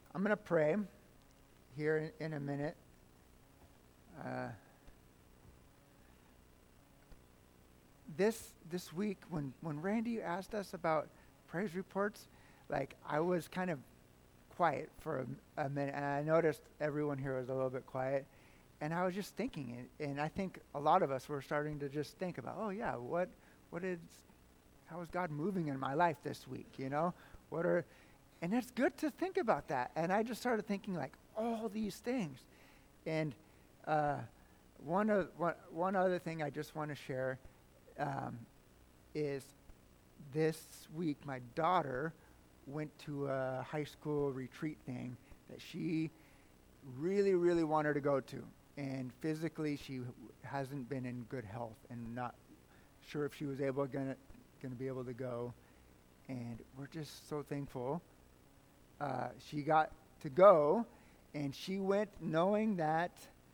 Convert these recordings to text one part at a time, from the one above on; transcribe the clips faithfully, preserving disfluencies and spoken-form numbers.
I'm going to pray here in, in a minute. Uh, this this week, when, when Randy asked us about praise reports, like I was kind of quiet for a, a minute, and I noticed everyone here was a little bit quiet, and I was just thinking it, and I think a lot of us were starting to just think about, oh yeah, what what is, how is God moving in my life this week? You know, what are, and it's good to think about that. And I just started thinking like all these things, and uh, one of one one other thing I just want to share um, is this week my daughter went to a high school retreat thing that she really, really wanted to go to. And physically, she w- hasn't been in good health and not sure if she was able gonna gonna be able to go. And we're just so thankful. Uh, she got to go, and she went knowing that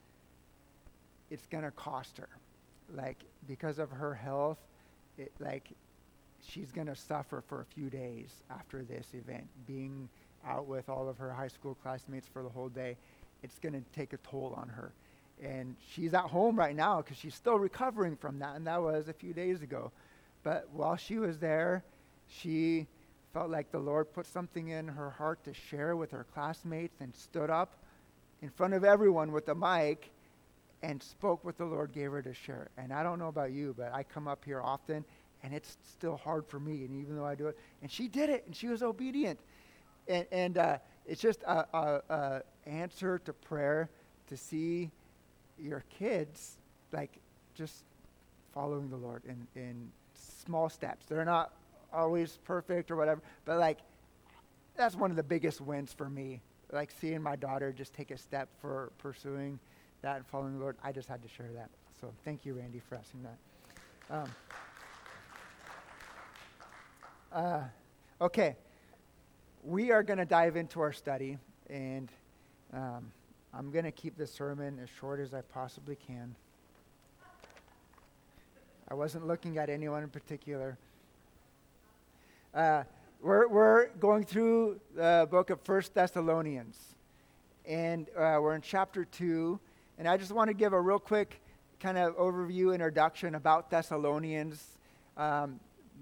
it's gonna cost her, like because of her health, it like. She's going to suffer for a few days after this event. Being out with all of her high school classmates for the whole day, it's going to take a toll on her. And she's at home right now because she's still recovering from that, and that was a few days ago. But while she was there, she felt like the Lord put something in her heart to share with her classmates and stood up in front of everyone with the mic and spoke what the Lord gave her to share. And I don't know about you, but I come up here often, and it's still hard for me, and even though I do it, and she did it, and she was obedient, and and uh, it's just a, a, a answer to prayer to see your kids like just following the Lord in in small steps. They're not always perfect or whatever, but like that's one of the biggest wins for me. Like seeing my daughter just take a step for pursuing that and following the Lord. I just had to share that. So thank you, Randy, for asking that. Um, Uh, okay, we are going to dive into our study, and um, I'm going to keep this sermon as short as I possibly can. I wasn't looking at anyone in particular. Uh, we're, we're going through the book of First Thessalonians, and uh, we're in chapter two, and I just want to give a real quick kind of overview, introduction about Thessalonians. Um,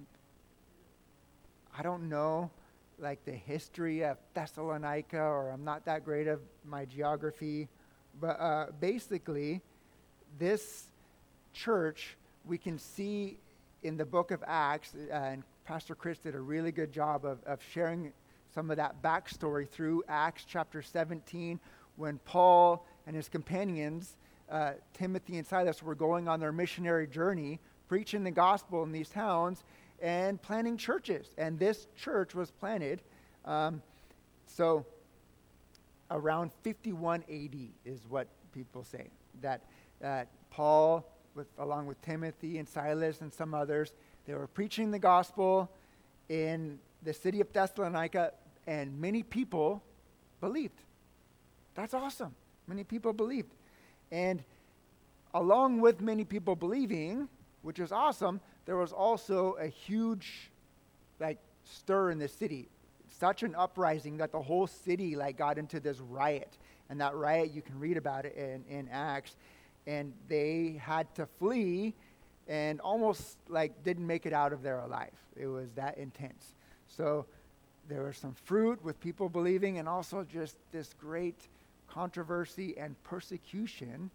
I don't know, like, the history of Thessalonica, or I'm not that great of my geography. But uh, basically, this church, we can see in the book of Acts, uh, and Pastor Chris did a really good job of, of sharing some of that backstory through Acts chapter seventeen, when Paul and his companions, uh, Timothy and Silas, were going on their missionary journey, preaching the gospel in these towns, and planting churches. And this church was planted, um, so around fifty-one A D is what people say. That that Paul, with along with Timothy and Silas and some others, they were preaching the gospel in the city of Thessalonica, and many people believed. That's awesome. Many people believed. And along with many people believing, which is awesome, there was also a huge, like, stir in the city. Such an uprising that the whole city, like, got into this riot. And that riot, you can read about it in, in Acts. And they had to flee and almost, like, didn't make it out of there alive. It was that intense. So there was some fruit with people believing, and also just this great controversy and persecution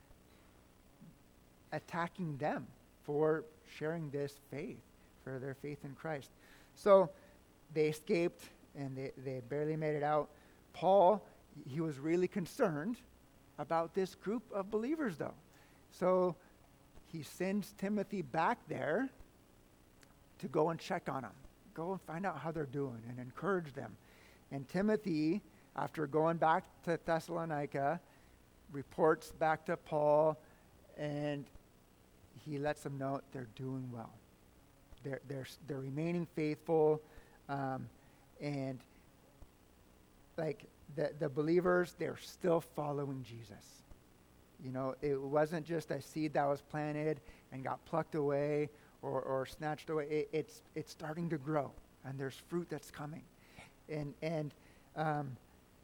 attacking them for sharing this faith, for their faith in Christ. So they escaped, and they, they barely made it out. Paul, he was really concerned about this group of believers, though. So he sends Timothy back there to go and check on them, go and find out how they're doing and encourage them. And Timothy, after going back to Thessalonica, reports back to Paul, and he lets them know they're doing well. They're they're they're remaining faithful, um, and like the the believers, they're still following Jesus. You know, it wasn't just a seed that was planted and got plucked away or, or snatched away. It, it's it's starting to grow, and there's fruit that's coming, and and um,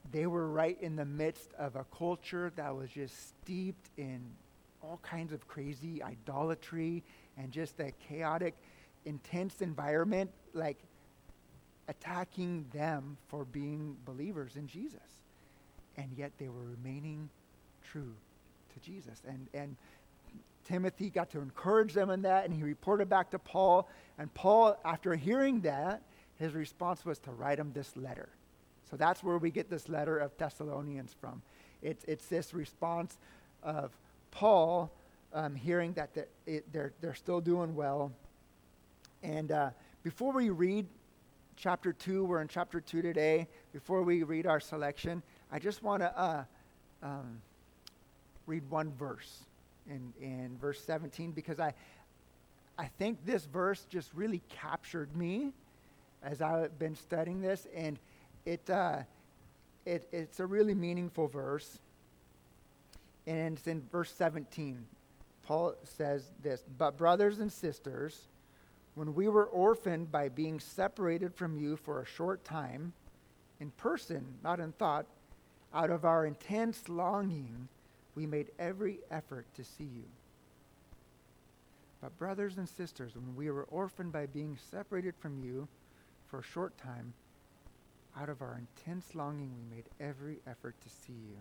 they were right in the midst of a culture that was just steeped in all kinds of crazy idolatry and just a chaotic, intense environment, like attacking them for being believers in Jesus. And yet they were remaining true to Jesus. And and Timothy got to encourage them in that, and he reported back to Paul. And Paul, after hearing that, his response was to write him this letter. So that's where we get this letter of Thessalonians from. It's it's this response of Paul um, hearing that the, it, they're they're still doing well. And uh, before we read chapter two, we're in chapter two today. Before we read our selection, I just want to uh, um, read one verse in in verse seventeen, because I I think this verse just really captured me as I've been studying this, and it uh, it it's a really meaningful verse. And it's in verse seventeen. Paul says this: "But brothers and sisters, when we were orphaned by being separated from you for a short time, in person, not in thought, out of our intense longing, we made every effort to see you. But brothers and sisters, when we were orphaned by being separated from you for a short time, out of our intense longing, we made every effort to see you."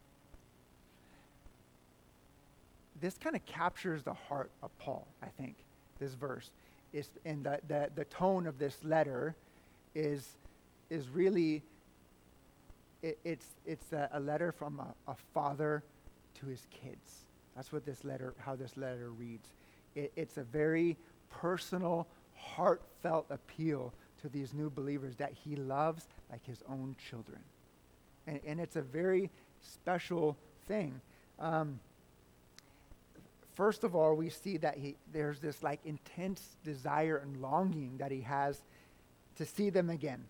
This kind of captures the heart of Paul, I think, this verse. Is, and the, the, the tone of this letter is is really, it, it's it's a, a letter from a, a father to his kids. That's what this letter, how this letter reads. It, it's a very personal, heartfelt appeal to these new believers that he loves like his own children. And, and it's a very special thing. Um, First of all, we see that he there's this like intense desire and longing that he has to see them again.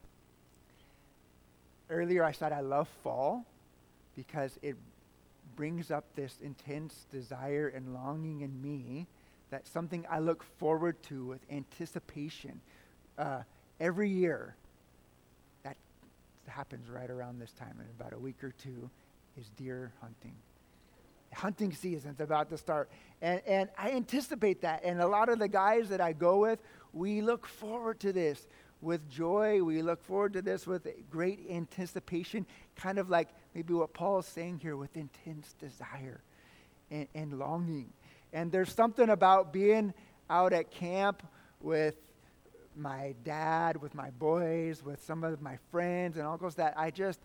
Earlier I said I love fall because it brings up this intense desire and longing in me, that something I look forward to with anticipation. Uh, every year, that happens right around this time, in about a week or two, is deer hunting. Hunting season's about to start. And and I anticipate that. And a lot of the guys that I go with, we look forward to this with joy. We look forward to this with great anticipation, kind of like maybe what Paul is saying here, with intense desire and, and longing. And there's something about being out at camp with my dad, with my boys, with some of my friends and uncles that I just,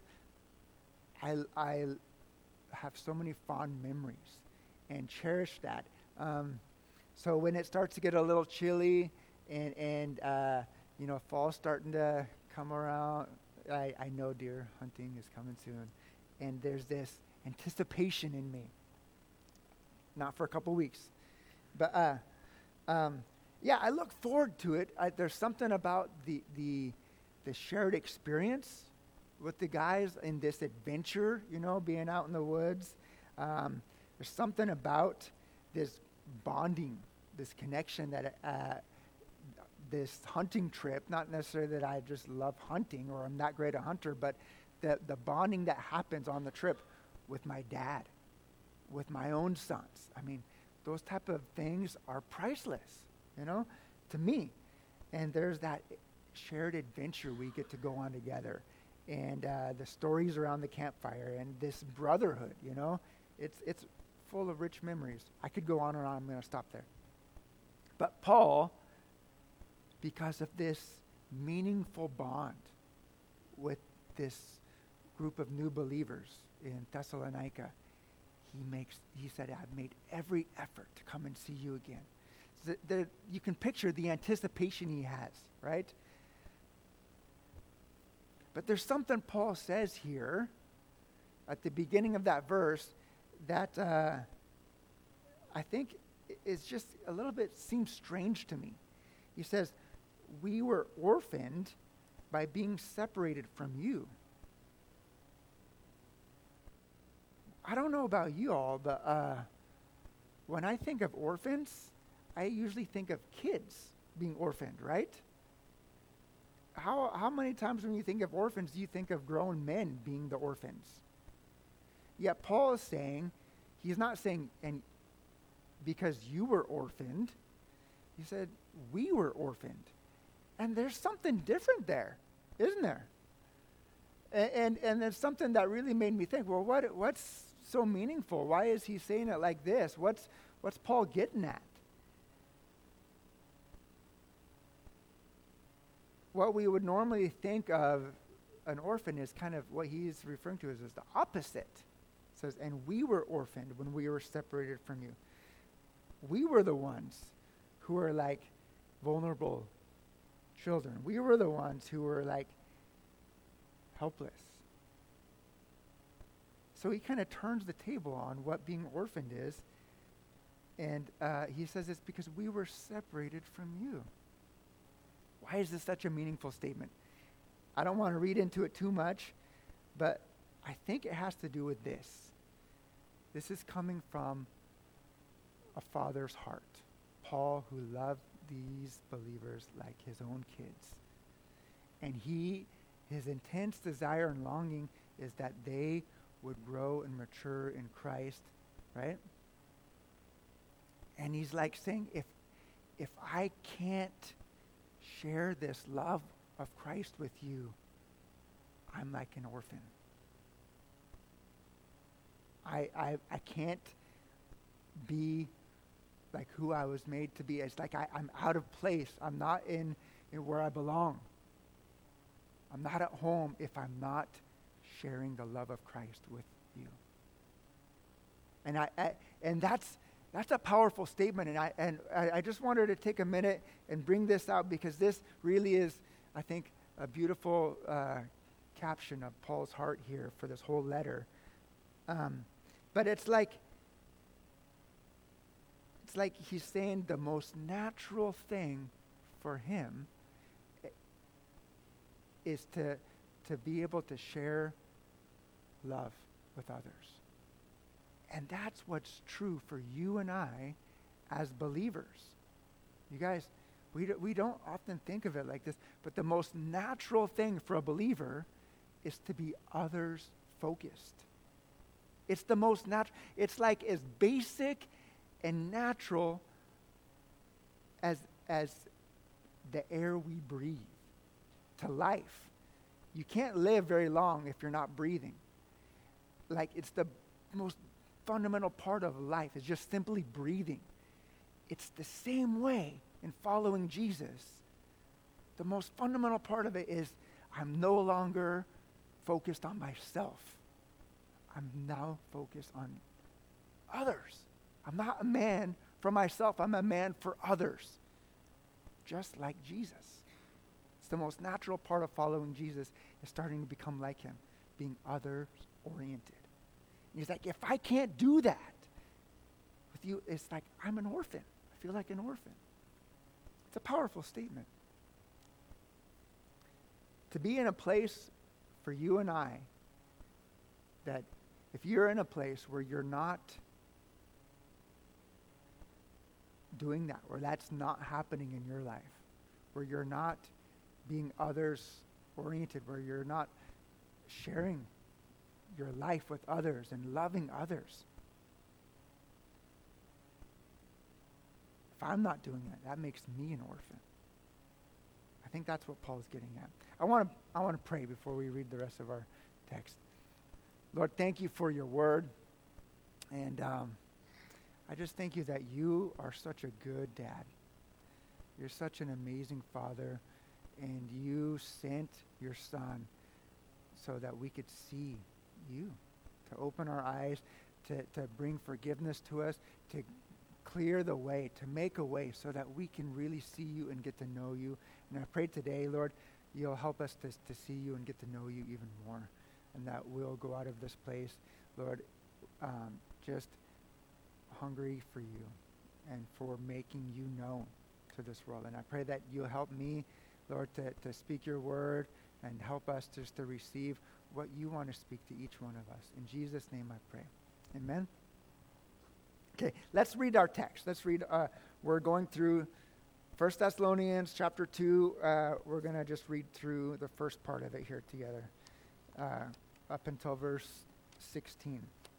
I I have so many fond memories and cherish that. Um, so when it starts to get a little chilly and, and uh, you know, fall's starting to come around, I, I know deer hunting is coming soon. And there's this anticipation in me. Not for a couple weeks. But, uh, um, yeah, I look forward to it. I, there's something about the, the, the shared experience with the guys in this adventure, you know, being out in the woods. Um, there's something about this bonding, this connection that uh, this hunting trip, not necessarily that I just love hunting or I'm that great a hunter, but the, the bonding that happens on the trip with my dad, with my own sons. I mean, those type of things are priceless, you know, to me. And there's that shared adventure we get to go on together. And uh, the stories around the campfire and this brotherhood, you know, it's it's full of rich memories. I could go on and on. I'm going to stop there. But Paul, because of this meaningful bond with this group of new believers in Thessalonica, he makes he said, "I've made every effort to come and see you again." So the, the, you can picture the anticipation he has, right? But there's something Paul says here at the beginning of that verse that uh, I think is just a little bit seems strange to me. He says, "We were orphaned by being separated from you." I don't know about you all, but uh, when I think of orphans, I usually think of kids being orphaned, right? how how many times when you think of orphans do you think of grown men being the orphans? Yet Paul is saying, he's not saying, and because you were orphaned, he said, we were orphaned. And there's something different there, isn't there? And, and, and there's something that really made me think, well, what what's so meaningful? Why is he saying it like this? What's, what's Paul getting at? What we would normally think of an orphan is kind of what he's referring to as, as the opposite. It says, and we were orphaned when we were separated from you. We were the ones who were like vulnerable children. We were the ones who were like helpless. So he kind of turns the table on what being orphaned is. And uh, he says it's because we were separated from you. Why is this such a meaningful statement? I don't want to read into it too much, but I think it has to do with this. This is coming from a father's heart. Paul, who loved these believers like his own kids. And he, his intense desire and longing is that they would grow and mature in Christ, right? And he's like saying, if if I can't share this love of Christ with you, I'm like an orphan. I I, I can't be like who I was made to be. It's like I, I'm out of place. I'm not in, in where I belong. I'm not at home if I'm not sharing the love of Christ with you. And I, I and that's that's a powerful statement. And I and I, I just wanted to take a minute and bring this out because this really is, I think, a beautiful uh, caption of Paul's heart here for this whole letter. Um, but it's like it's like he's saying the most natural thing for him is to to be able to share love with others. And that's what's true for you and I as believers. You guys, we, do, we don't often think of it like this, but the most natural thing for a believer is to be others focused. It's the most natural. It's like as basic and natural as, as the air we breathe to life. You can't live very long if you're not breathing. Like it's the most fundamental part of life is just simply breathing. It's the same way in following Jesus. The most fundamental part of it is I'm no longer focused on myself. I'm now focused on others. I'm not a man for myself. I'm a man for others. Just like Jesus. It's the most natural part of following Jesus is starting to become like him, being others-oriented. And he's like, if I can't do that with you, it's like I'm an orphan. I feel like an orphan. It's a powerful statement. To be in a place for you and I that if you're in a place where you're not doing that, where that's not happening in your life, where you're not being others-oriented, where you're not sharing your life with others and loving others. If I'm not doing that, that makes me an orphan. I think that's what Paul's getting at. I want to I want to pray before we read the rest of our text. Lord, thank you for your word. And um, I just thank you that you are such a good dad. You're such an amazing father. And you sent your son so that we could see you, to open our eyes, to, to bring forgiveness to us, to clear the way, to make a way so that we can really see you and get to know you. And I pray today, Lord, you'll help us to, to see you and get to know you even more, and that we'll go out of this place, Lord, um, just hungry for you and for making you known to this world. And I pray that you'll help me, Lord, to, to speak your word and help us just to receive what you want to speak to each one of us. In Jesus' name I pray. Amen? Okay, let's read our text. Let's read, uh, we're going through First Thessalonians chapter two, uh, we're going to just read through the first part of it here together, uh, up until verse sixteen.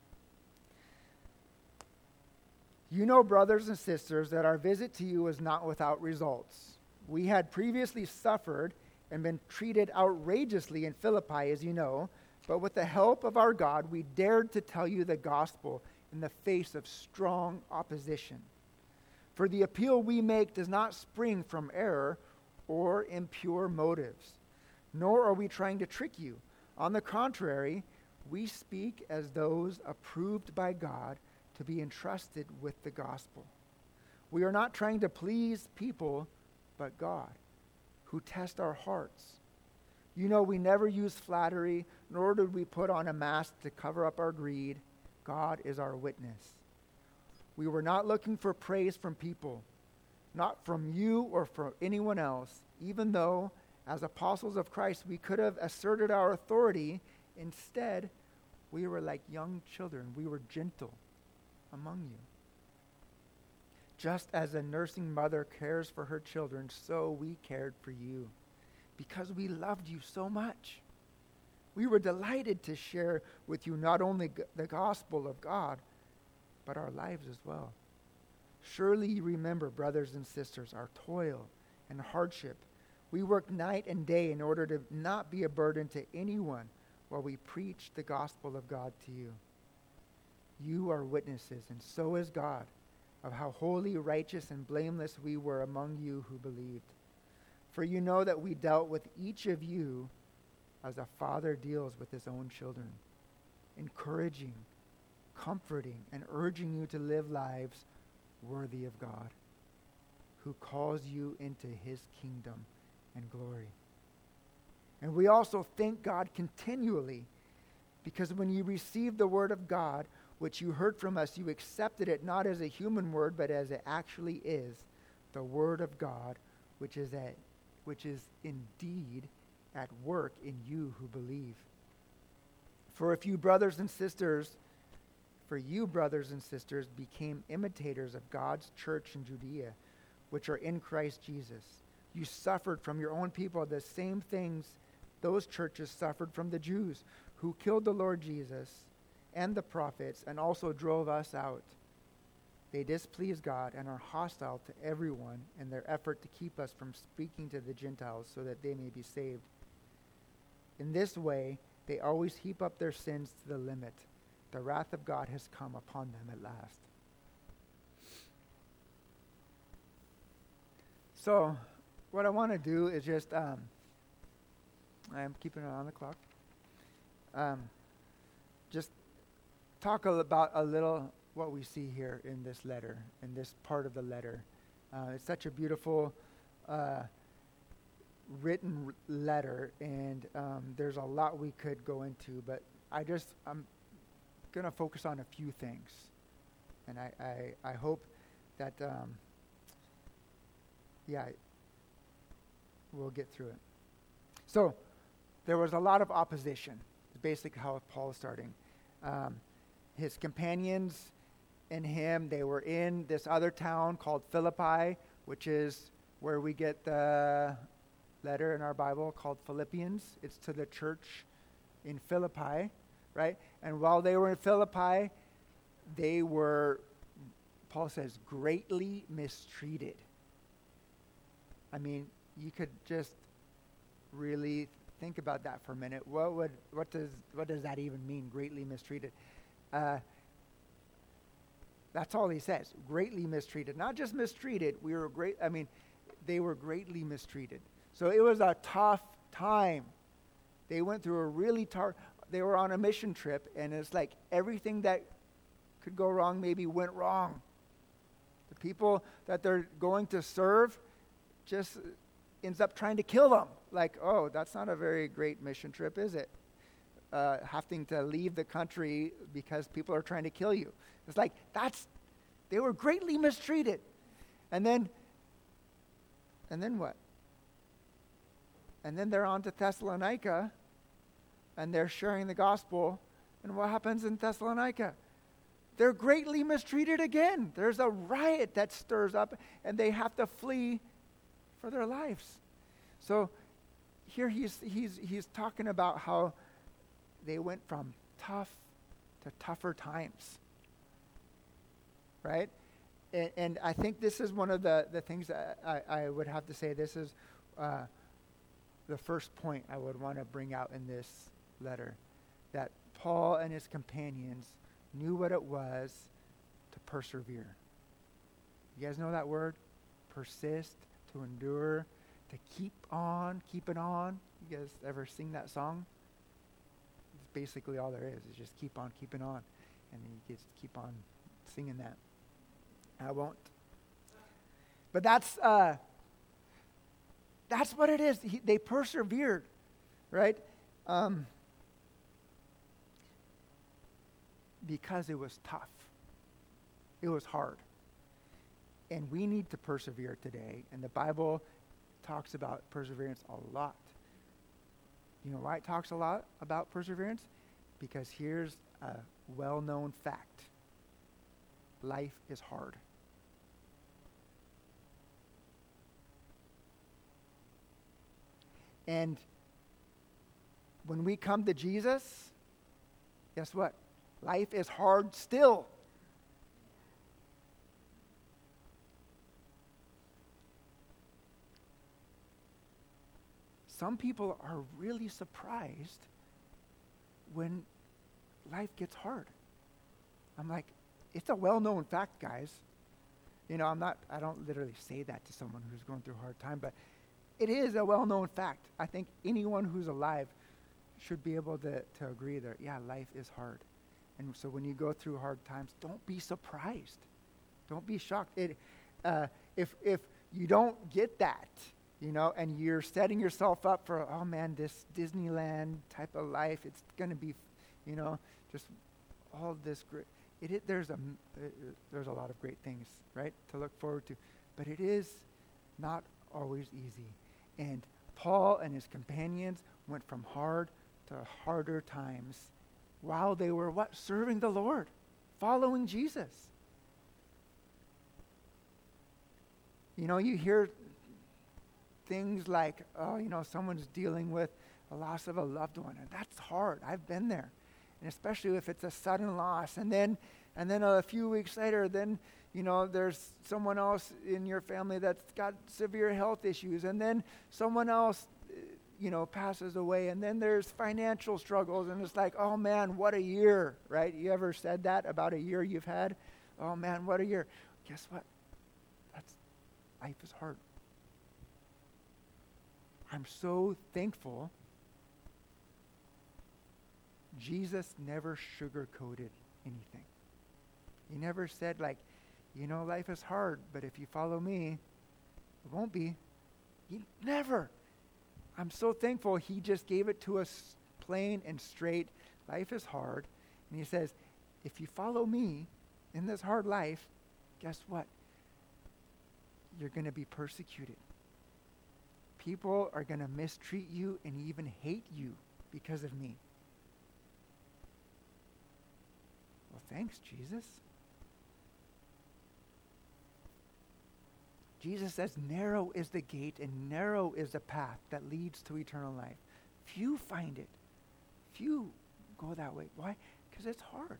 You know, brothers and sisters, that our visit to you was not without results. We had previously suffered and been treated outrageously in Philippi, as you know, but with the help of our God, we dared to tell you the gospel in the face of strong opposition. For the appeal we make does not spring from error or impure motives, nor are we trying to trick you. On the contrary, we speak as those approved by God to be entrusted with the gospel. We are not trying to please people, but God, who tests our hearts. You know, we never use flattery, nor did we put on a mask to cover up our greed. God is our witness. We were not looking for praise from people, not from you or from anyone else, even though, as apostles of Christ, we could have asserted our authority. Instead, we were like young children. We were gentle among you. Just as a nursing mother cares for her children, so we cared for you, because we loved you so much. We were delighted to share with you not only g- the gospel of God, but our lives as well. Surely you remember, brothers and sisters, our toil and hardship. We worked night and day in order to not be a burden to anyone while we preach the gospel of God to you. You are witnesses, and so is God, of how holy, righteous, and blameless we were among you who believed. For you know that we dealt with each of you as a father deals with his own children, encouraging, comforting, and urging you to live lives worthy of God, who calls you into his kingdom and glory. And we also thank God continually, because when you received the word of God, which you heard from us, you accepted it not as a human word, but as it actually is, the word of God, which is at, which is indeed at work in you who believe. For if you brothers and sisters, for you brothers and sisters became imitators of God's church in Judea, which are in Christ Jesus. You suffered from your own people the same things those churches suffered from the Jews, who killed the Lord Jesus and the prophets, and also drove us out. They displease God and are hostile to everyone in their effort to keep us from speaking to the Gentiles so that they may be saved. In this way, they always heap up their sins to the limit. The wrath of God has come upon them at last. So, what I want to do is just, um, I'm keeping it on the clock, um, just talk about a little what we see here in this letter, in this part of the letter. Uh, it's such a beautiful uh, written r- letter, and um, there's a lot we could go into, but I just, I'm going to focus on a few things. And I, I, I hope that, um, yeah, we'll get through it. So, there was a lot of opposition. It's basically how Paul is starting. Um, his companions and him, they were in this other town called Philippi, which is where we get the letter in our Bible called Philippians. It's to the church in Philippi, right? And while they were in Philippi, they were, Paul says, greatly mistreated. I mean, you could just really think about that for a minute. What would what does what does that even mean? Greatly mistreated. Uh, that's all he says. Greatly mistreated. Not just mistreated. We were great. I mean, they were greatly mistreated. So it was a tough time. They went through a really tough. They were on a mission trip, and it's like everything that could go wrong maybe went wrong. The people that they're going to serve just ends up trying to kill them. Like, oh, that's not a very great mission trip, is it? Uh, having to leave the country because people are trying to kill you. It's like, that's, they were greatly mistreated. And then, and then what? And then they're on to Thessalonica, and they're sharing the gospel. And what happens in Thessalonica? They're greatly mistreated again. There's a riot that stirs up, and they have to flee for their lives. So here he's he's he's talking about how they went from tough to tougher times. Right? And, and I think this is one of the, the things that I, I would have to say. This is uh, the first point I would want to bring out in this letter. That Paul and his companions knew what it was to persevere. You guys know that word? Persist, to endure, to keep on, keep it on. You guys ever sing that song? It's basically all there is, is just keep on keeping on. And you just keep on singing that. I won't. But that's uh, that's what it is. He, they persevered, right? Um, because it was tough. It was hard. And we need to persevere today. And the Bible talks about perseverance a lot. You know why it talks a lot about perseverance? Because here's a well-known fact. Life is hard. And when we come to Jesus, guess what? Life is hard still. Some people are really surprised when life gets hard. I'm like, it's a well-known fact, guys. You know, I'm not, I don't literally say that to someone who's going through a hard time, but it is a well-known fact. I think anyone who's alive should be able to, to agree that, yeah, life is hard. And so when you go through hard times, don't be surprised. Don't be shocked. It, uh, if if you don't get that, you know, and you're setting yourself up for, oh man, this Disneyland type of life, it's going to be, you know, just all this great. It, it there's a uh, there's a lot of great things, right, to look forward to, but it is not always easy. And Paul and his companions went from hard to harder times while they were what? Serving the Lord, following Jesus. You know, you hear things like, oh, you know, someone's dealing with a loss of a loved one, and that's hard. I've been there. And especially if it's a sudden loss. And then and then a few weeks later, then, you know, there's someone else in your family that's got severe health issues. And then someone else, you know, passes away. And then there's financial struggles. And it's like, oh, man, what a year, right? You ever said that about a year you've had? Oh, man, what a year. Guess what? That's life is hard. I'm so thankful Jesus never sugarcoated anything. He never said, like, you know, life is hard, but if you follow me, it won't be. He never. I'm so thankful he just gave it to us plain and straight. Life is hard. And he says, if you follow me in this hard life, guess what? You're going to be persecuted. People are going to mistreat you and even hate you because of me. Well, thanks, Jesus. Jesus says, narrow is the gate and narrow is the path that leads to eternal life. Few find it. Few go that way. Why? Because it's hard.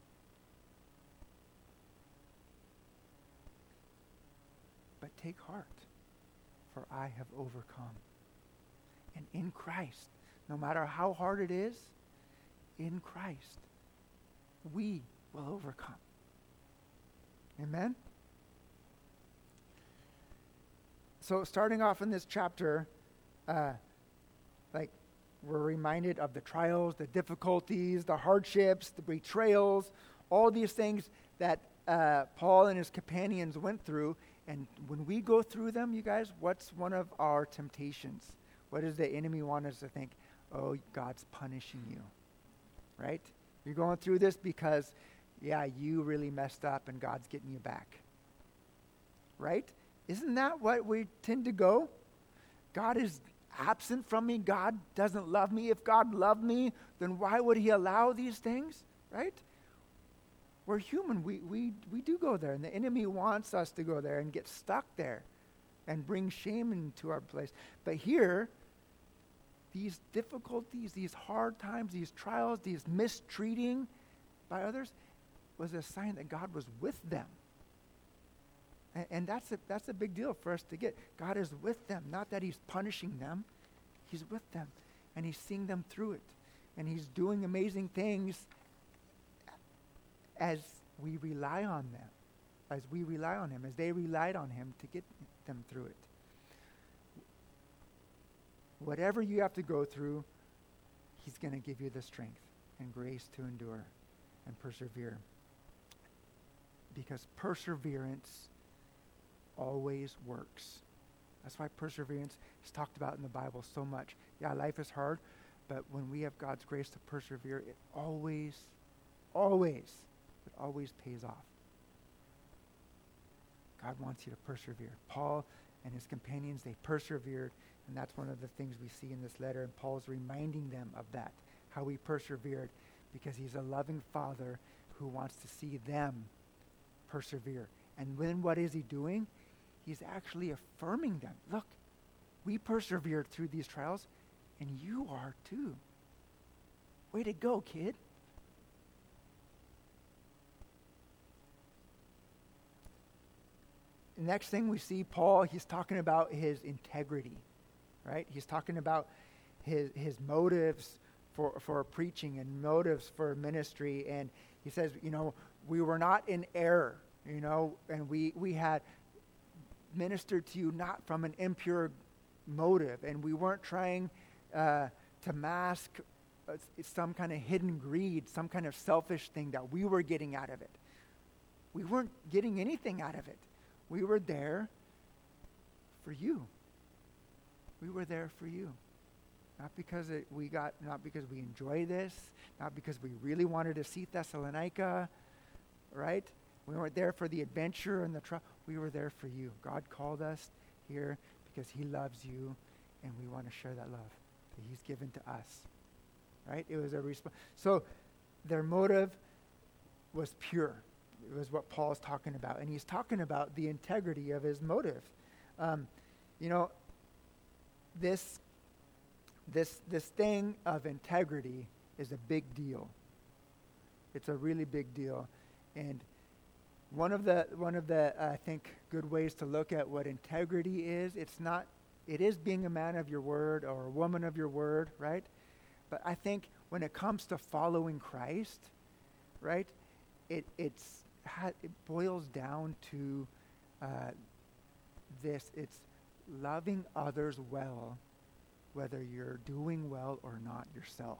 But take heart, for I have overcome. And in Christ, no matter how hard it is, in Christ, we will overcome. Amen? So starting off in this chapter, uh, like we're reminded of the trials, the difficulties, the hardships, the betrayals, all these things that uh, Paul and his companions went through. And when we go through them, you guys, what's one of our temptations? What does the enemy want us to think? Oh, God's punishing you, right? You're going through this because, yeah, you really messed up and God's getting you back, right? Isn't that what we tend to go? God is absent from me. God doesn't love me. If God loved me, then why would he allow these things, right? We're human. We, we, we do go there, and the enemy wants us to go there and get stuck there. and bring shame into our place. But here, these difficulties, these hard times, these trials, these mistreating by others was a sign that God was with them. And, and that's a, that's a big deal for us to get. God is with them, not that he's punishing them. He's with them, and he's seeing them through it. And he's doing amazing things as we rely on them, as we rely on him, as they relied on him to get them through it. Whatever you have to go through, he's going to give you the strength and grace to endure and persevere. Because perseverance always works. That's why perseverance is talked about in the Bible so much. Yeah, life is hard, but when we have God's grace to persevere, it always, always, it always pays off. God wants you to persevere. Paul and his companions, they persevered, and that's one of the things we see in this letter, and Paul's reminding them of that, how we persevered, because he's a loving Father who wants to see them persevere. And then what is he doing? He's actually affirming them. Look, we persevered through these trials, and you are too. Way to go, kid. The next thing we see, Paul, he's talking about his integrity, right? He's talking about his his motives for, for preaching and motives for ministry. And he says, you know, we were not in error, you know, and we, we had ministered to you not from an impure motive, and we weren't trying uh, to mask uh, some kind of hidden greed, some kind of selfish thing that we were getting out of it. We weren't getting anything out of it. We were there for you. We were there for you. Not because it, we got, not because we enjoy this, not because we really wanted to see Thessalonica, right? We weren't there for the adventure and the trial. We were there for you. God called us here because he loves you, and we want to share that love that he's given to us, right? It was a response. So their motive was pure. It was what Paul's talking about. And he's talking about the integrity of his motive. Um, you know, this, this, this thing of integrity is a big deal. It's a really big deal. And one of the, one of the, uh, I think, good ways to look at what integrity is, it's not, it is being a man of your word or a woman of your word, right? But I think when it comes to following Christ, right, it, it's, it boils down to uh, this. It's loving others well, whether you're doing well or not yourself.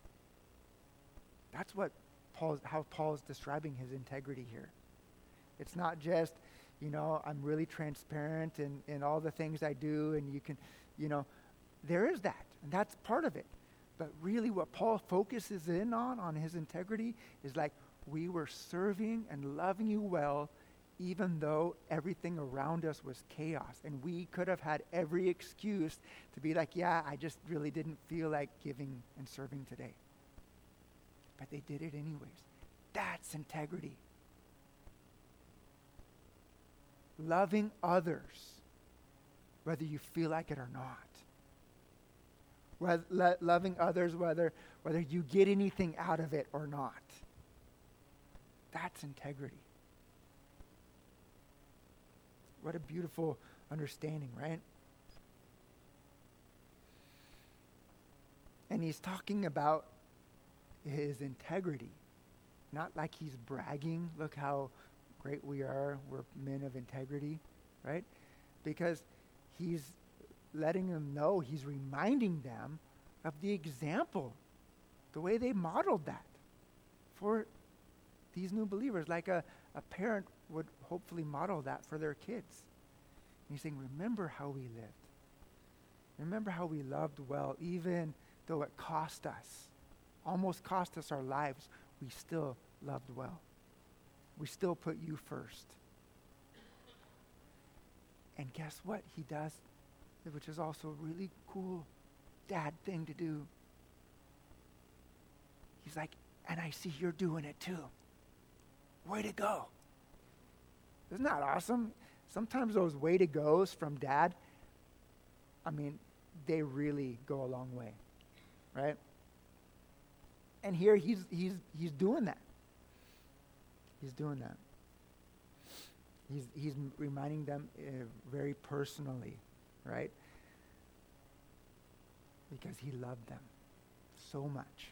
That's what Paul, how Paul is describing his integrity here. It's not just, you know, I'm really transparent in, in all the things I do, and you can, you know, there is that, and that's part of it. But really what Paul focuses in on, on his integrity, is like, we were serving and loving you well, even though everything around us was chaos. And we could have had every excuse to be like, yeah, I just really didn't feel like giving and serving today. But they did it anyways. That's integrity. Loving others, whether you feel like it or not. Whether, lo- loving others, whether whether you get anything out of it or not. That's integrity. What a beautiful understanding, right? And he's talking about his integrity, not like he's bragging, look how great we are, we're men of integrity, right? Because he's letting them know, he's reminding them of the example, the way they modeled that for these new believers, like a, a parent would hopefully model that for their kids. And he's saying, remember how we lived. Remember how we loved well, even though it cost us, almost cost us our lives, we still loved well. We still put you first. And guess what he does, which is also a really cool dad thing to do. He's like, and I see you're doing it too. Way to go. Isn't that awesome? sometimes those way to goes from dad, I mean, they really go a long way, right? And here he's he's he's doing that. He's doing that. He's he's reminding them uh, very personally, right? Because he loved them so much.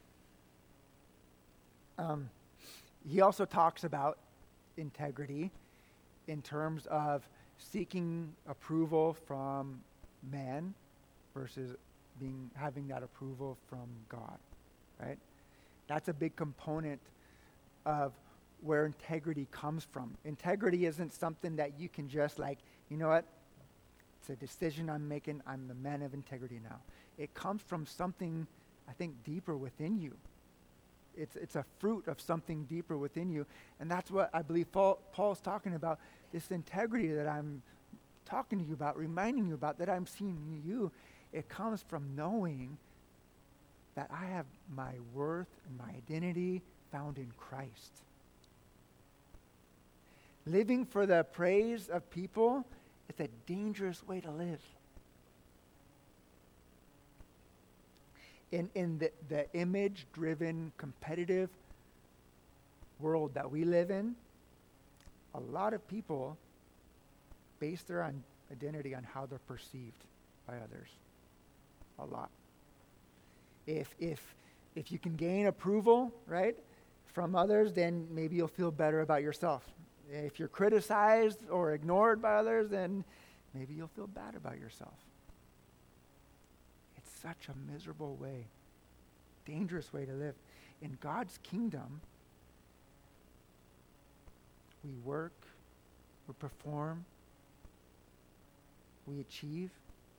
Um, he also talks about integrity in terms of seeking approval from man versus being having that approval from God, right? That's a big component of where integrity comes from. Integrity isn't something that you can just like, you know what? It's a decision I'm making. I'm the man of integrity now. It comes from something, I think, deeper within you. It's it's a fruit of something deeper within you. And that's what I believe Paul, Paul's talking about, this integrity that I'm talking to you about, reminding you about, that I'm seeing in you. It comes from knowing that I have my worth and my identity found in Christ. Living for the praise of people is a dangerous way to live. In in the, the image-driven, competitive world that we live in, a lot of people base their on identity on how they're perceived by others. A lot. If if if you can gain approval, right, from others, then maybe you'll feel better about yourself. If you're criticized or ignored by others, then maybe you'll feel bad about yourself. It's such a miserable way, dangerous way to live. In God's kingdom, we work, we perform, we achieve,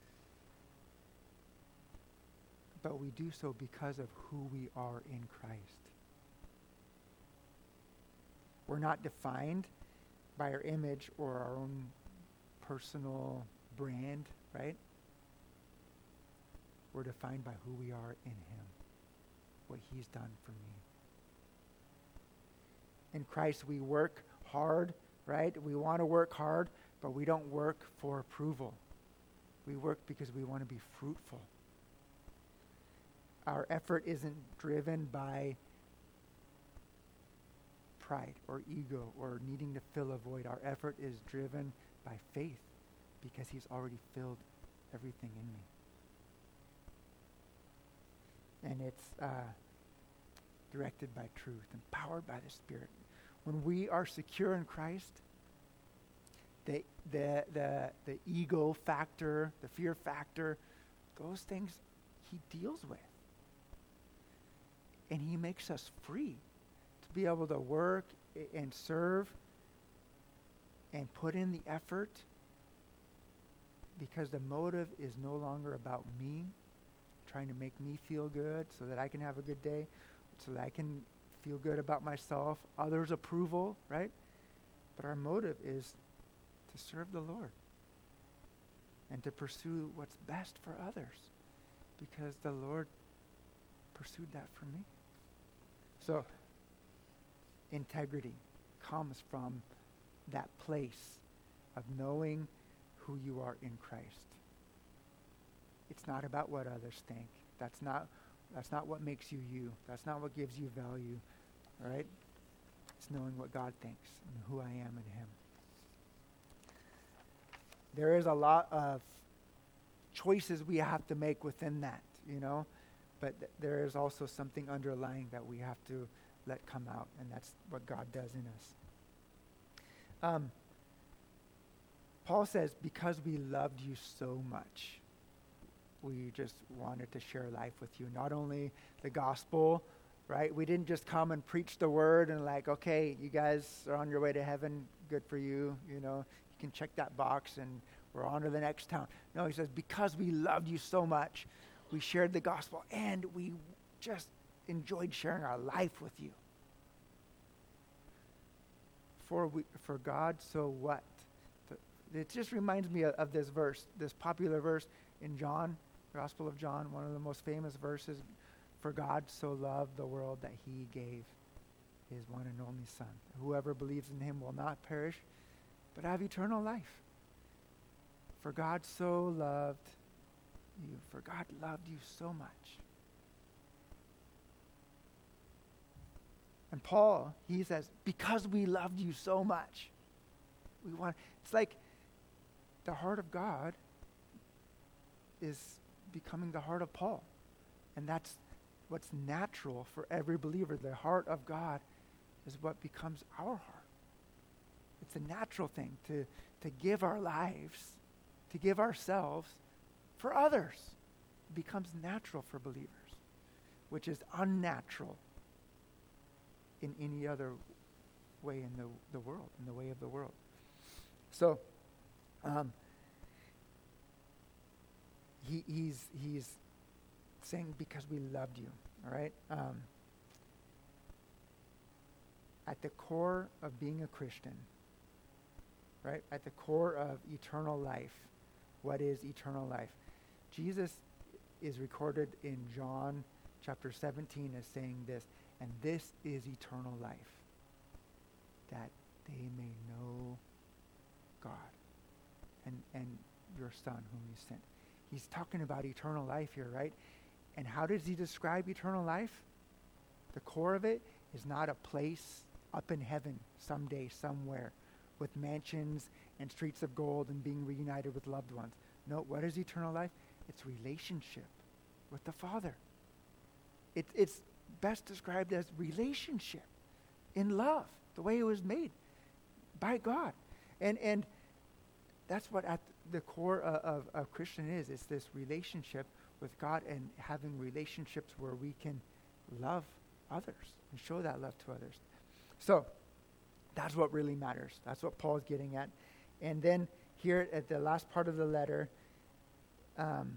but we do so because of who we are in Christ. We're not defined by our image or our own personal brand, right? We're defined by who we are in Him, what He's done for me. In Christ, we work hard, right? We want to work hard, but we don't work for approval. We work because we want to be fruitful. Our effort isn't driven by pride or ego or needing to fill a void. Our effort is driven by faith because He's already filled everything in me. And it's uh, directed by truth, empowered by the Spirit. When we are secure in Christ, the the the the ego factor, the fear factor, those things He deals with. And He makes us free to be able to work and serve and put in the effort, because the motive is no longer about me, trying to make me feel good so that I can have a good day, so that I can feel good about myself, others' approval, right? But our motive is to serve the Lord and to pursue what's best for others, because the Lord pursued that for me. So, integrity comes from that place of knowing who you are in Christ. It's not about what others think. That's not that's not what makes you you. That's not what gives you value, right? It's knowing what God thinks and who I am in Him. There is a lot of choices we have to make within that, you know, but th- there is also something underlying that we have to let come out, and that's what God does in us. Um, Paul says, because we loved you so much, we just wanted to share life with you. Not only the gospel, right? We didn't just come and preach the word and like, okay, you guys are on your way to heaven, good for you, you know, you can check that box and we're on to the next town. No, he says, because we loved you so much, we shared the gospel and we just enjoyed sharing our life with you. For we, for God, so what? The, it just reminds me of, of this verse, this popular verse in John, Gospel of John, one of the most famous verses. For God so loved the world that He gave His one and only Son. Whoever believes in Him will not perish, but have eternal life. For God so loved you. For God loved you so much. And Paul, he says, because we loved you so much, we want, it's like the heart of God is becoming the heart of Paul. And that's what's natural for every believer. The heart of God is what becomes our heart. It's a natural thing to, to give our lives, to give ourselves for others. It becomes natural for believers, which is unnatural in any other way in the, the world, in the way of the world. So, um, he, he's he's saying because we loved you, all right? Um, at the core of being a Christian, right? At the core of eternal life, what is eternal life? Jesus is recorded in John chapter seventeen as saying this, and this is eternal life, that they may know God and, and your Son whom you sent. He's talking about eternal life here, right? And how does he describe eternal life? The core of it is not a place up in heaven someday, somewhere, with mansions and streets of gold and being reunited with loved ones. No, what is eternal life? It's relationship with the Father. It, it's best described as relationship in love, the way it was made by God. And and that's what at the core of, of, of Christian is. It's this relationship with God and having relationships where we can love others and show that love to others. So that's what really matters. That's what Paul's getting at. And then here at the last part of the letter, um,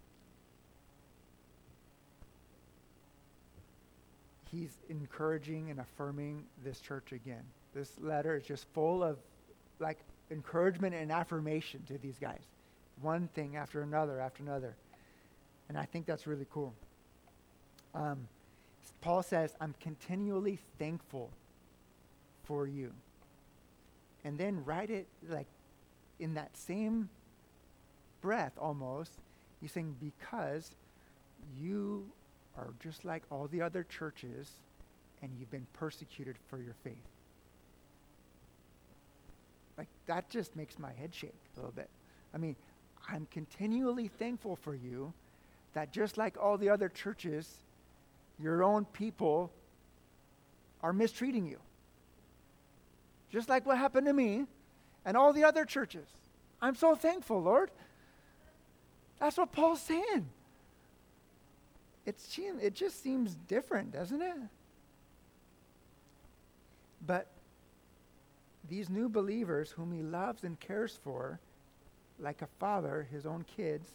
he's encouraging and affirming this church again. This letter is just full of like encouragement and affirmation to these guys. One thing after another after another. And I think that's really cool. Um, Paul says, I'm continually thankful for you. And then write it like in that same breath almost, he's saying, because you are just like all the other churches and you've been persecuted for your faith. Like that just makes my head shake a little bit. I mean, I'm continually thankful for you that just like all the other churches, your own people are mistreating you. Just like what happened to me and all the other churches. I'm so thankful, Lord. That's what Paul's saying. It's, it just seems different, doesn't it? But these new believers whom he loves and cares for, like a father, his own kids,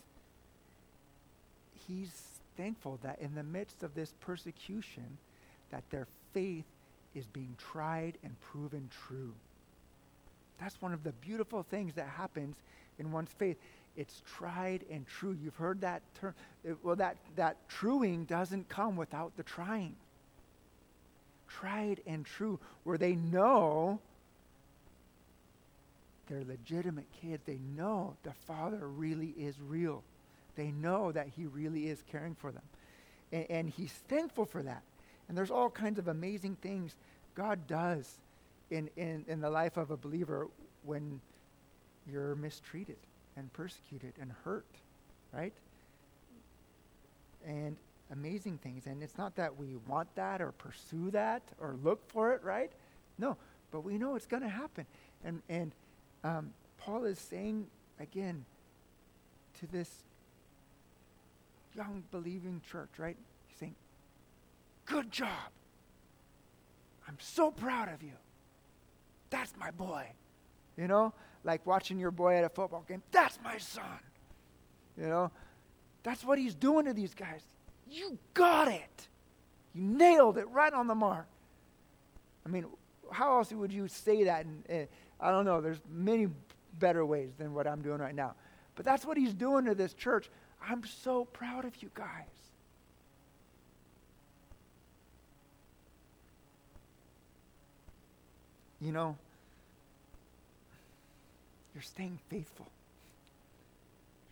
he's thankful that in the midst of this persecution, that their faith is being tried and proven true. That's one of the beautiful things that happens in one's faith. It's tried and true. You've heard that term. It, well, that, that truing doesn't come without the trying. Tried and true, where they know they're legitimate kids. They know the Father really is real. They know that he really is caring for them. And, and he's thankful for that. And there's all kinds of amazing things God does in, in, in the life of a believer when you're mistreated and persecuted and hurt, right? And amazing things. And it's not that we want that or pursue that or look for it, right? No, but we know it's going to happen. And, and um, Paul is saying, again, to this young believing church, right? He's saying, good job. I'm so proud of you. That's my boy. You know, like watching your boy at a football game. That's my son. You know, that's what he's doing to these guys. You got it. You nailed it right on the mark. I mean, how else would you say that? And uh, I don't know. There's many better ways than what I'm doing right now. But that's what he's doing to this church. I'm so proud of you guys. You know, you're staying faithful.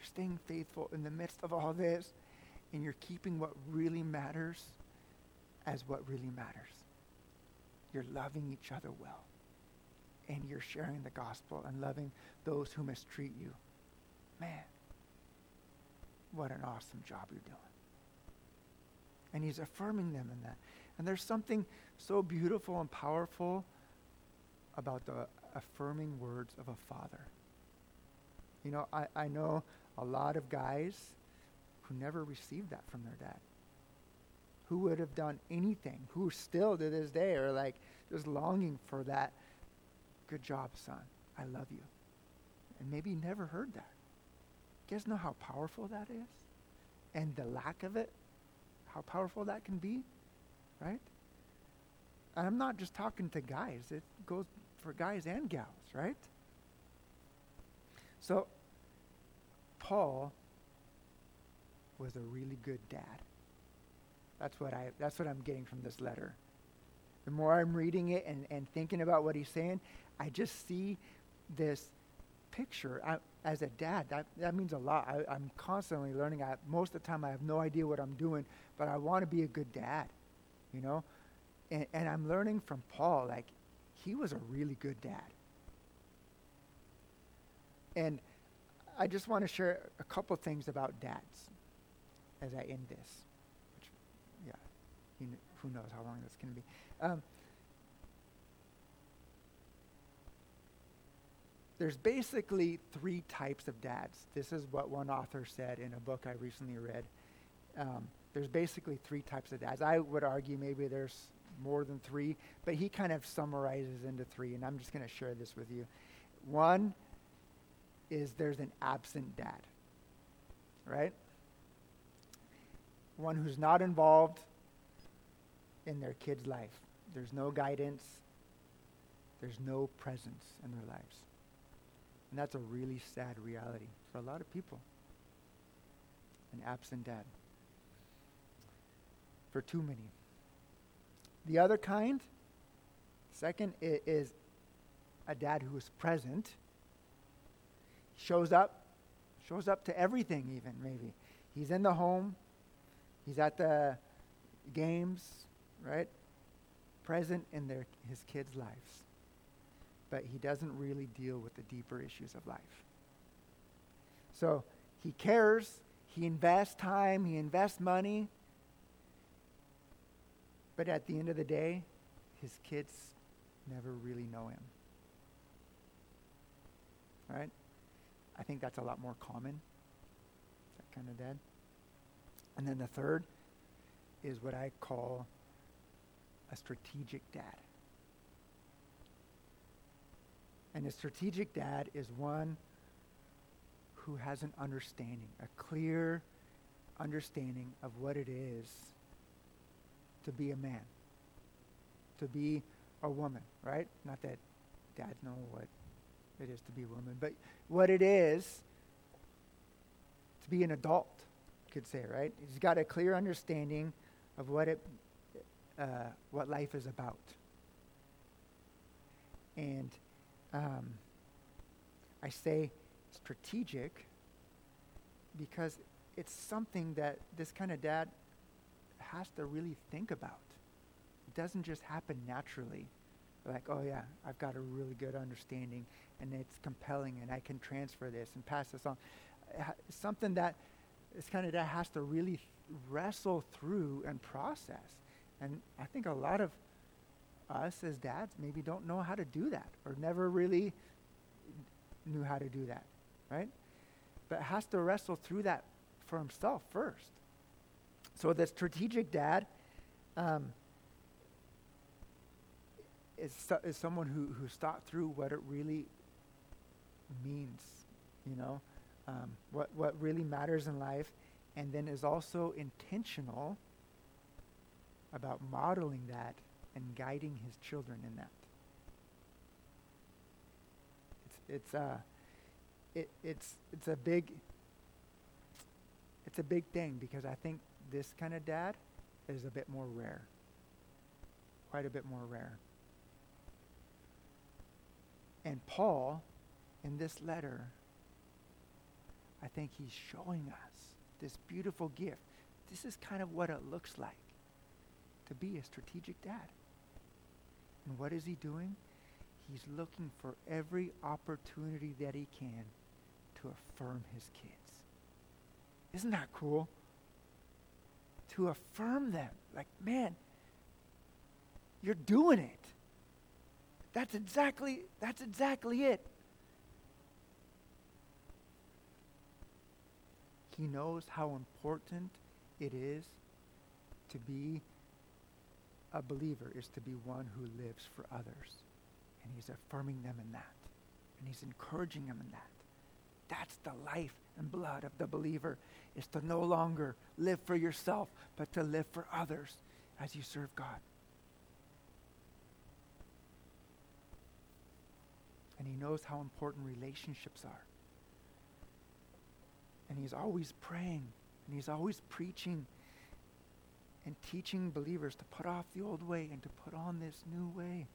staying faithful in the midst of all this, and you're keeping what really matters as what really matters. You're loving each other well, and you're sharing the gospel and loving those who mistreat you. Man, what an awesome job you're doing. And he's affirming them in that. And there's something so beautiful and powerful about the affirming words of a father. You know, I, I know a lot of guys who never received that from their dad, who would have done anything, who still to this day are like just longing for that, good job, son, I love you. And maybe you never heard that. You guys know how powerful that is? And the lack of it, how powerful that can be, right? And I'm not just talking to guys. It goes for guys and gals, right? So, Paul was a really good dad. That's what I that's what I'm getting from this letter. The more I'm reading it and, and thinking about what he's saying, I just see this picture. I, as a dad, that, that means a lot. I, I'm constantly learning. I, most of the time, I have no idea what I'm doing, but I want to be a good dad, you know? And, and I'm learning from Paul, like, he was a really good dad. And I just want to share a couple things about dads as I end this. Which, yeah, kn- who knows how long that's going to be. Um, there's basically three types of dads. This is what one author said in a book I recently read. Um, there's basically three types of dads. I would argue maybe there's more than three, but he kind of summarizes into three, and I'm just going to share this with you. One is there's an absent dad, right? One who's not involved in their kid's life. There's no guidance. There's no presence in their lives. And that's a really sad reality for a lot of people. An absent dad. For too many. The other kind, second, i- is a dad who is present. Shows up. Shows up to everything even, maybe. He's in the home. He's at the games, right? Present in their his kids' lives. But he doesn't really deal with the deeper issues of life. So he cares, he invests time, he invests money, but at the end of the day, his kids never really know him. Right? I think that's a lot more common, that kind of dad. And then the third is what I call a strategic dad. And a strategic dad is one who has an understanding, a clear understanding of what it is to be a man, to be a woman, right? Not that dads know what it is to be a woman, but what it is to be an adult, you could say, right? He's got a clear understanding of what it, uh, what life is about. And um, I say strategic because it's something that this kind of dad has to really think about. It doesn't just happen naturally. Like, oh yeah, I've got a really good understanding and it's compelling and I can transfer this and pass this on. Uh, something that this kind of dad has to really th- wrestle through and process. And I think a lot of us as dads maybe don't know how to do that or never really knew how to do that, right? But has to wrestle through that for himself first. So the strategic dad um, is, so, is someone who, who's thought through what it really means, you know, um, what, what really matters in life, and then is also intentional about modeling that and guiding his children in that. It's it's uh it it's it's a big it's a big thing because I think this kind of dad is a bit more rare. Quite a bit more rare. And Paul, in this letter, I think he's showing us this beautiful gift. This is kind of what it looks like to be a strategic dad. And what is he doing? He's looking for every opportunity that he can to affirm his kids. Isn't that cool? To affirm them. Like, man, you're doing it. That's exactly, that's exactly it. He knows how important it is to be a believer, is to be one who lives for others. And he's affirming them in that. And he's encouraging them in that. That's the life and blood of the believer, is to no longer live for yourself, but to live for others as you serve God. And he knows how important relationships are. And he's always praying, and he's always preaching and teaching believers to put off the old way and to put on this new way.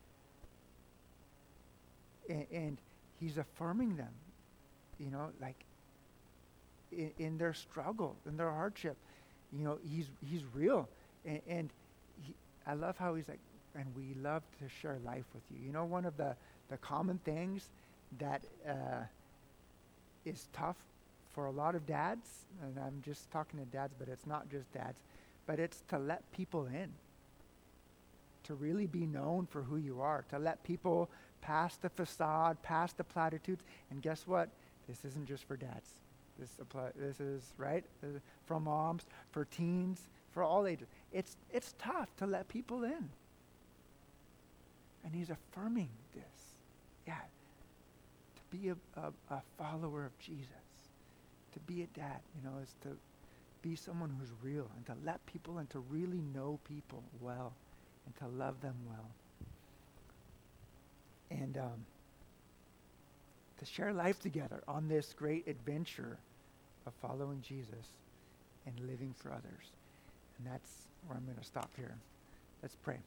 And, and he's affirming them, you know, like in, in their struggle, in their hardship. You know, he's he's real. And, and he, I love how he's like, and we love to share life with you. You know, one of the, the common things that uh, is tough for a lot of dads, and I'm just talking to dads, but it's not just dads, but it's to let people in, to really be known for who you are, to let people past the facade, past the platitudes. And guess what? This isn't just for dads. This apply, this is, right, uh, for moms, for teens, for all ages. It's, it's tough to let people in. And he's affirming this. Yeah, to be a, a, a follower of Jesus, to be a dad, you know, is to be someone who's real and to let people and to really know people well and to love them well. And um, to share life together on this great adventure of following Jesus and living for others. And that's where I'm going to stop here. Let's pray.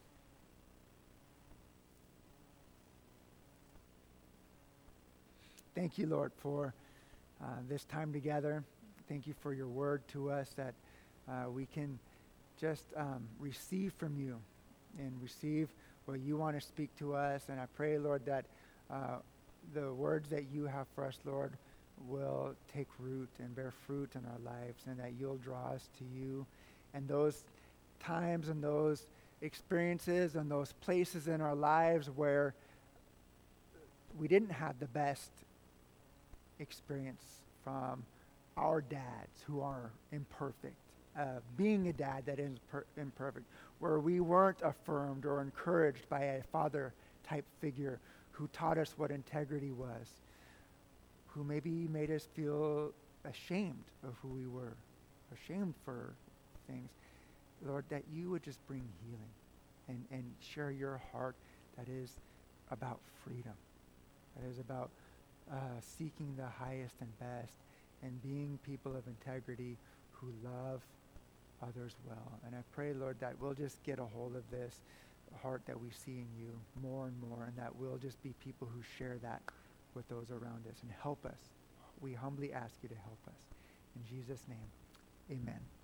Thank you, Lord, for uh, this time together. Thank you for your word to us that uh, we can just um, receive from you and receive what you want to speak to us. And I pray, Lord, that uh, the words that you have for us, Lord, will take root and bear fruit in our lives, and that you'll draw us to you. And those times and those experiences and those places in our lives where we didn't have the best experience from our dads who are imperfect, uh, being a dad that is per- imperfect, where we weren't affirmed or encouraged by a father-type figure who taught us what integrity was, who maybe made us feel ashamed of who we were, ashamed for things. Lord, that you would just bring healing and, and share your heart that is about freedom, that is about uh, seeking the highest and best and being people of integrity who love others well. And I pray, Lord, that we'll just get a hold of this heart that we see in you more and more, and that we'll just be people who share that with those around us and help us. We humbly ask you to help us. In Jesus' name, amen.